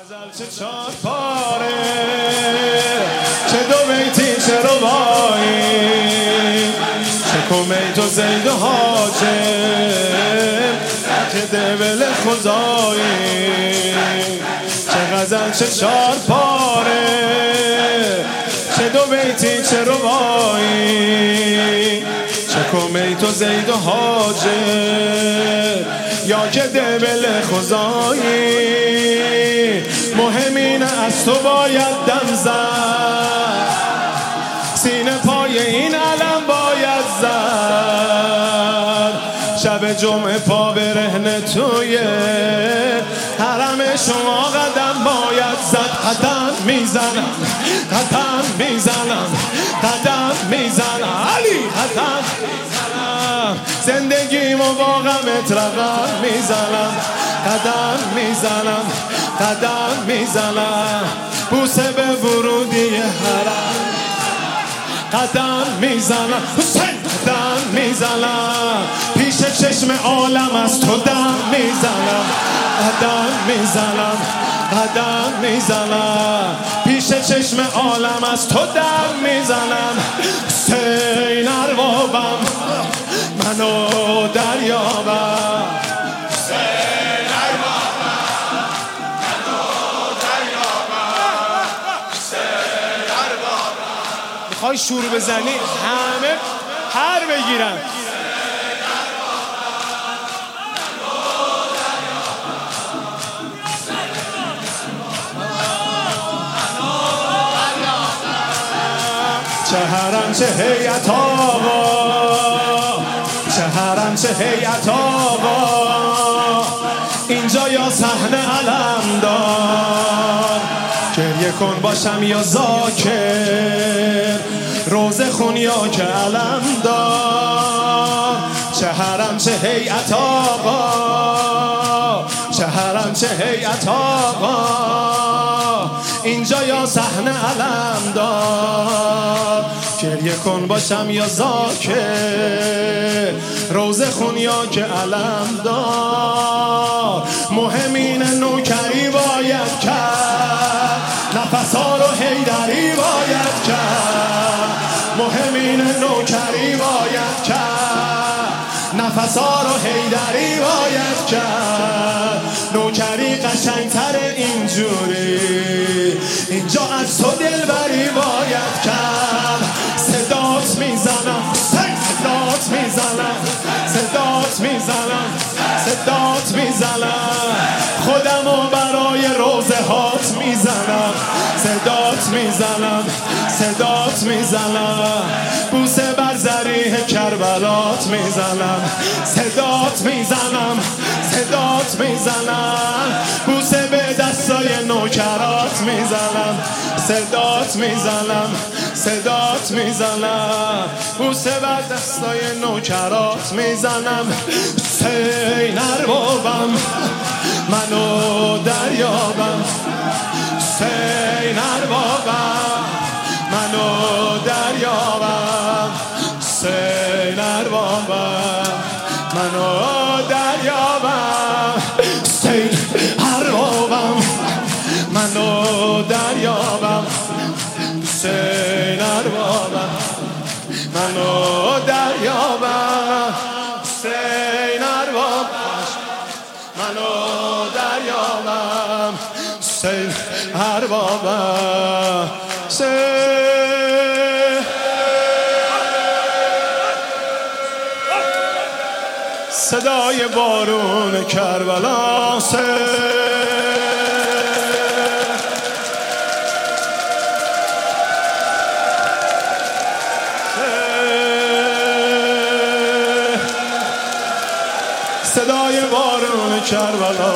چه چار پاره چه دو بیتی چه ربایی چه کمی تو زید و حاجم چه دبل خدایی چه غزل چه چار پاره چه دو بیتی چه ربایی چه کمی تو زید و حاجم یا که دبل خدایی مهم اینه از تو باید دم زد سینه پای این علم باید زد شب جمعه پا برهنه توی حرم شما قدم باید زد قدم میزنم قدم میزنم قدم میزنم علی قدم میزنم زندگیمو با غمت رقم میزنم قدم میزنم قدم میزنم بوسه به ورودی حرم قدم میزنم حسین قدم میزنم پیش چشم عالم از تو دم میزنم قدم میزنم قدم میزنم پیش چشم عالم از تو دم میزنم حسین اربابم منو دریابم میخوای شور بزنی همه پر بگیرن چه حرم چه هیئت آقا چه حرم چه هیئت آقا اینجا یا صحنه علمدار گریه کن باشم یا ذاکر روزه خون یا که علمدار چه حرم چه هیئت آقا چه حرم چه هیئت آقا اینجا یا صحنه علمدار گریه کن باشم یا ذاکر روزه خون یا که علمدار مهم اینه نوکری باید کرد نفسا رو حیدری باید کرد مهم اینه نوکری باید کرد نفسا رو حیدری باید کرد نوکری قشنگتر اینجوری اینجا از تو دلبری باید کرد صدات میزنم صدات میزنم صدات میزنم صدات میزنم خودمو برای روزه هات میزنم صدات میزنم صدات میزنم بوسه بر ذریح کربلات میزنم صدات میزنم صدات میزنم بوسه به دستای نوکرات میزنم صدات میزنم صدات میزنم بوسه بر دستای نوکرات میزنم حسین اربابم منو دریابم حسین اربابم منو دریابم حسین اربابم منو دریابم حسین اربابم منو دریابم حسین اربابم منو دریابم حسین اربابم منو دریابم حسین اربابم صدای بارون کربلا صدای بارون کربلا